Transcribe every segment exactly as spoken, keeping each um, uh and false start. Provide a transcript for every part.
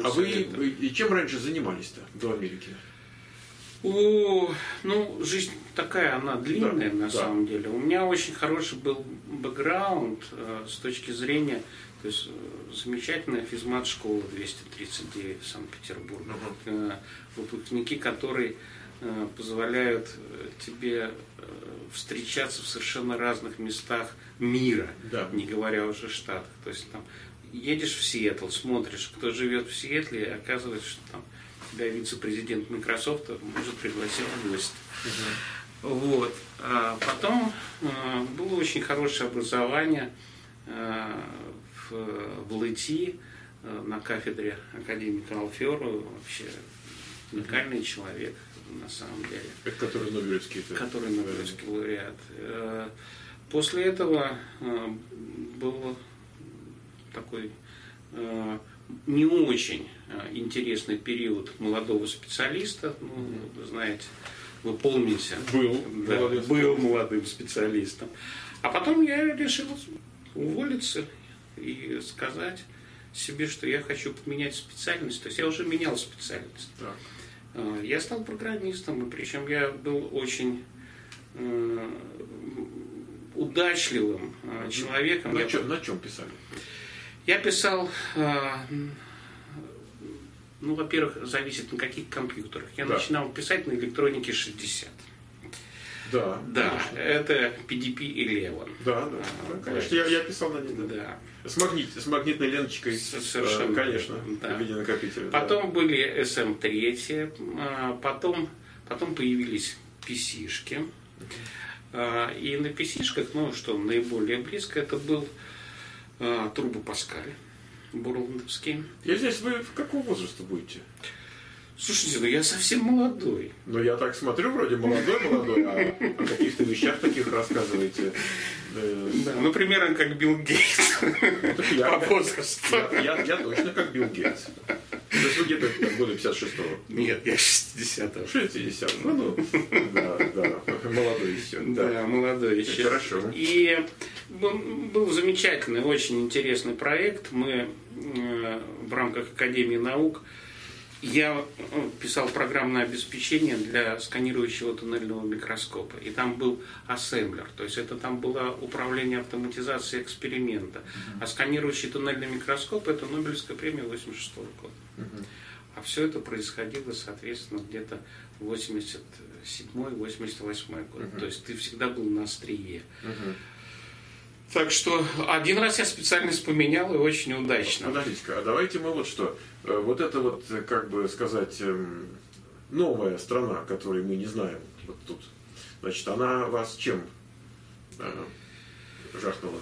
А вы и чем раньше занимались-то до Америки? О, ну, жизнь такая, она длинная, да, на да. самом деле. У меня очень хороший был бэкграунд э, с точки зрения, то есть э, замечательная физмат-школа двести тридцать девять в Санкт-Петербурге. Uh-huh. Э, выпускники, которые э, позволяют тебе э, встречаться в совершенно разных местах мира, да. не говоря уже о Штатах. То есть там едешь в Сиэтл, смотришь, кто живет в Сиэтле, и оказывается, что там тебя вице-президент Microsoft может пригласить в гости. Uh-huh. Вот. А потом э, было очень хорошее образование э, в, в ЛИТИ э, на кафедре академика Алферова. Вообще уникальный uh-huh. человек на самом деле. Это который Нобелевский. Который Нобелевский лауреат. Э, после этого э, был такой э, не очень интересный период молодого специалиста. Ну, вы знаете, вы помните. Был, да, молодым, был молодым специалистом. А потом я решил уволиться и сказать себе, что я хочу поменять специальность. То есть я уже менял специальность. Так. Я стал программистом, и причем я был очень э, удачливым э, человеком. На, я, чем, на чем писали? Я писал, э, ну, во-первых, зависит на каких компьютерах. Я да. начинал писать на электронике шестьдесят. Да, да, конечно. Это пи ди пи одиннадцать. Да, да, а, да конечно. Я, я писал на ней. Да. Да. С, магнит, с магнитной ленточкой. Совершенно. Конечно, да. в виде накопителя. Потом да. были эс эм три, потом, потом появились пи си-шки. Uh-huh. И на пи си-шках, ну, что наиболее близко, это был uh, Турбо Паскаль бурландовский. Я здесь, вы в какого возраста будете? Слушайте, ну я совсем молодой. Ну я так смотрю, вроде молодой-молодой, а о каких-то вещах таких рассказываете. Да, ну примерно как Билл Гейтс. По возрасту. Я, я точно как Билл Гейтс. То есть вы где-то года пятьдесят шестого? Нет, я шестидесятого. шестидесятого, ну, ну, да, да, молодой еще. Да, да, молодой еще. Хорошо. И был, был замечательный, очень интересный проект. Мы э, в рамках Академии наук, я писал программное обеспечение для сканирующего туннельного микроскопа. И там был ассемблер, то есть это там было управление автоматизацией эксперимента. Uh-huh. А сканирующий туннельный микроскоп — это Нобелевская премия восемьдесят шестого года. Uh-huh. А все это происходило, соответственно, где-то восемьдесят седьмой — восемьдесят восьмой год. Uh-huh. То есть ты всегда был на острие. Uh-huh. Так что один раз я специальность поменял, и очень удачно. Подождите-ка, а давайте мы вот что. Вот это вот, как бы сказать, новая страна, которую мы не знаем, вот тут, значит, она вас чем жахнула?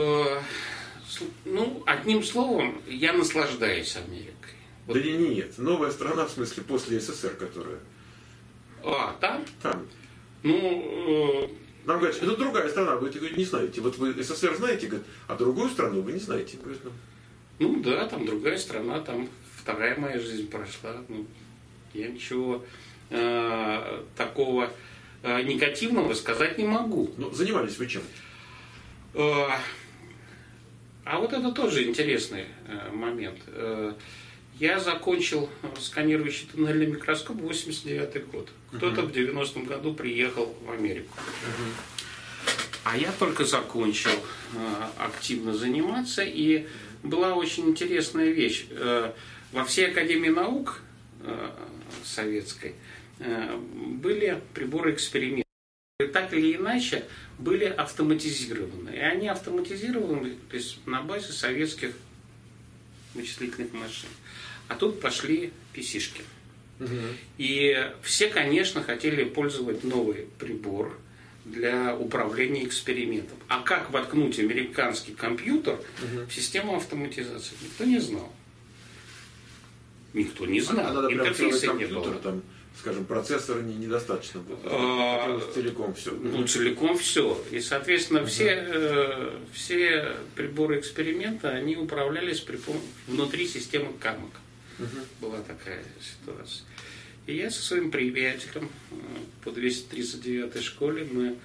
Ну, одним словом, я наслаждаюсь Америкой. Вот. Да нет, новая страна, в смысле, после эс эс эр, которая... А, там? Там. Ну... Нам говорят, это другая страна, вы не знаете. Вот вы эс эс эр знаете, говорят, а другую страну вы не знаете. Говорят, ну. ну да, там другая страна, там вторая моя жизнь прошла. Ну, я ничего э, такого э, негативного сказать не могу. Ну, занимались вы чем? Э, а вот это тоже интересный э, момент. Э, я закончил сканирующий туннельный микроскоп в восемьдесят девятый год. Кто-то uh-huh. в девяностом году приехал в Америку. Uh-huh. А я только закончил э, активно заниматься, и была очень интересная вещь. Э, во всей Академии наук э, советской э, были приборы эксперимента. Так или иначе были автоматизированы. И они автоматизированы, то есть на базе советских вычислительных машин. А тут пошли пи си-шки. Угу. И все, конечно, хотели пользовать новый прибор для управления экспериментом. А как воткнуть американский компьютер угу. в систему автоматизации? Никто не знал. Никто не знал. А надо интерфейса прям не было. Там, скажем, процессор не, недостаточно был. А, целиком все. Ну, целиком все. И, соответственно, угу. все, э, все приборы эксперимента, они управлялись при пом- внутри системы камок. Угу. Была такая ситуация. И я со своим приятелем по двести тридцать девятой школе мы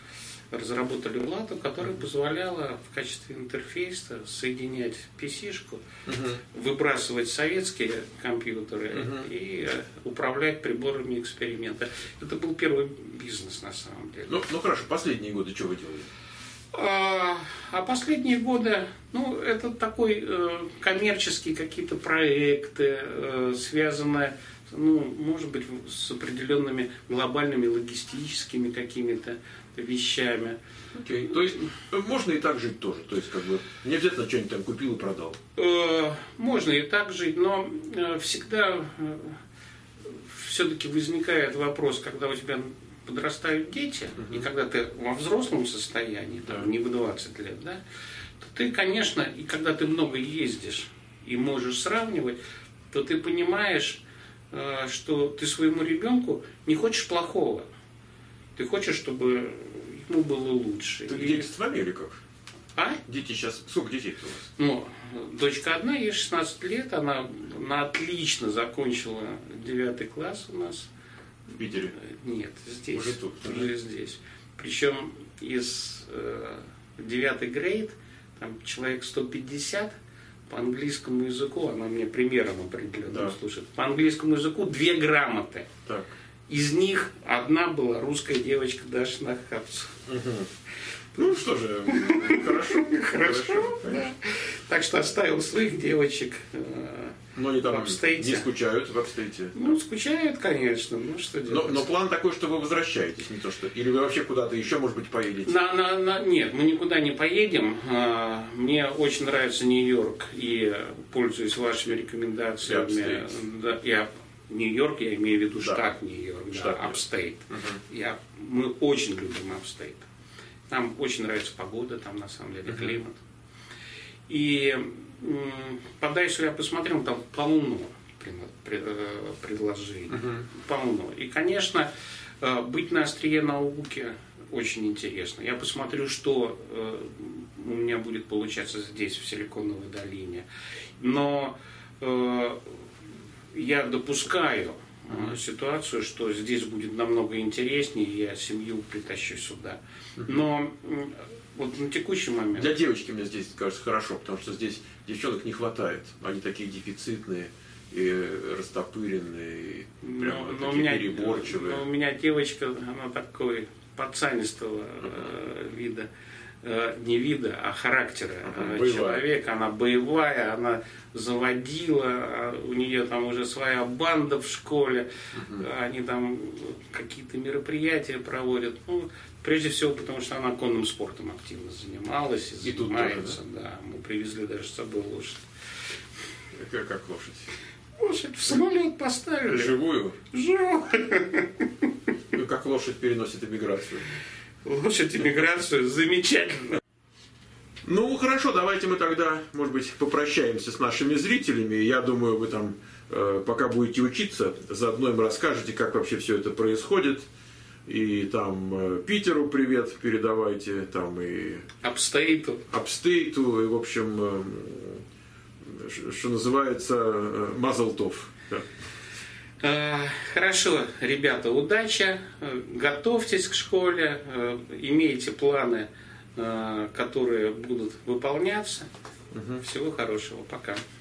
разработали плату, которая позволяла в качестве интерфейса соединять пи си-шку, Угу. выбрасывать советские компьютеры Мгм. и управлять приборами эксперимента. Это был первый бизнес на самом деле. Ну, ну хорошо, последние годы что вы делали? А, а последние годы, ну, это такой э, коммерческие какие-то проекты, э, связанные, ну, может быть, с определенными глобальными логистическими какими-то вещами. Окей. То есть можно и так жить тоже. То есть, как бы, не обязательно что-нибудь там купил и продал. Э, можно и так жить, но э, всегда э, все-таки возникает вопрос, когда у тебя подрастают дети, Мгм. и когда ты во взрослом состоянии, там, Да. не в двадцать лет, да, то ты, конечно, и когда ты много ездишь и можешь сравнивать, то ты понимаешь, э, что ты своему ребенку не хочешь плохого. Ты хочешь, чтобы ему было лучше. Ты И- дети с вами или как? А? Дети сейчас... Сколько детей у вас? Ну, дочка одна, ей шестнадцать лет, она, она отлично закончила девятый класс у нас. В Питере? Нет, здесь. Уже тут, Уже здесь. Причем из э, девятый грейд, там человек сто пятьдесят, по английскому языку, она мне примером определенным Да. слушает, по английскому языку две грамоты. Так. Из них одна была русская девочка Даша Нахапс. Ну что же, хорошо. Хорошо, да. Так что оставил своих девочек. э, Но они там В апстейте. не скучают в апстейте. Ну, скучают, конечно, ну что Но, делать. но план такой, что вы возвращаетесь, не то что... Или вы вообще куда-то еще, может быть, поедете? На, на, на- нет, мы никуда не поедем. А, Мне очень нравится Нью-Йорк, и пользуюсь вашими рекомендациями. И апстейт. Да, я Нью-Йорк, я имею в виду Да. штат Нью-Йорк, да, Штат Нью-Йорк. апстейт. Мгм. Я, мы очень любим апстейт. Нам очень нравится погода, там на самом деле Мгм. климат. И м, по Дайсу я посмотрел, там полно пред- пред- э, предложений. Мгм. Полно. И, конечно, э, быть на острие науки очень интересно. Я посмотрю, что э, у меня будет получаться здесь, в Силиконовой долине. Но э, я допускаю э, ситуацию, что здесь будет намного интереснее, и я семью притащу сюда. Но м, вот на текущий момент... Для девочки мне здесь кажется хорошо, потому что здесь девчонок не хватает. Они такие дефицитные и растопыренные, и прямо Но- но такие у меня, переборчивые. но у меня девочка, она такой пацанистого э, вида, э, не вида, а характера Ага, э, боевая. человека. Она боевая, она заводила, а у нее там уже своя банда в школе, они там какие-то мероприятия проводят. Ну, прежде всего, потому что она конным спортом активно занималась и И тут занимается. Да, мы привезли даже с собой лошадь. Как, как лошадь. Лошадь в самолет поставили. Живую? Живу. Ну, как лошадь переносит эмиграцию. Лошадь иммиграцию замечательно. Ну, хорошо, давайте мы тогда, может быть, попрощаемся с нашими зрителями. Я думаю, вы там, э, пока будете учиться, заодно им расскажете, как вообще все это происходит. И там э, Питеру привет передавайте, там и Апстейту. Апстейту, и, в общем, э, ш- что называется, мазалтов. Э, Хорошо, ребята, удачи. Э, Готовьтесь к школе. э, Имейте планы, э, которые будут выполняться. Всего хорошего. Пока.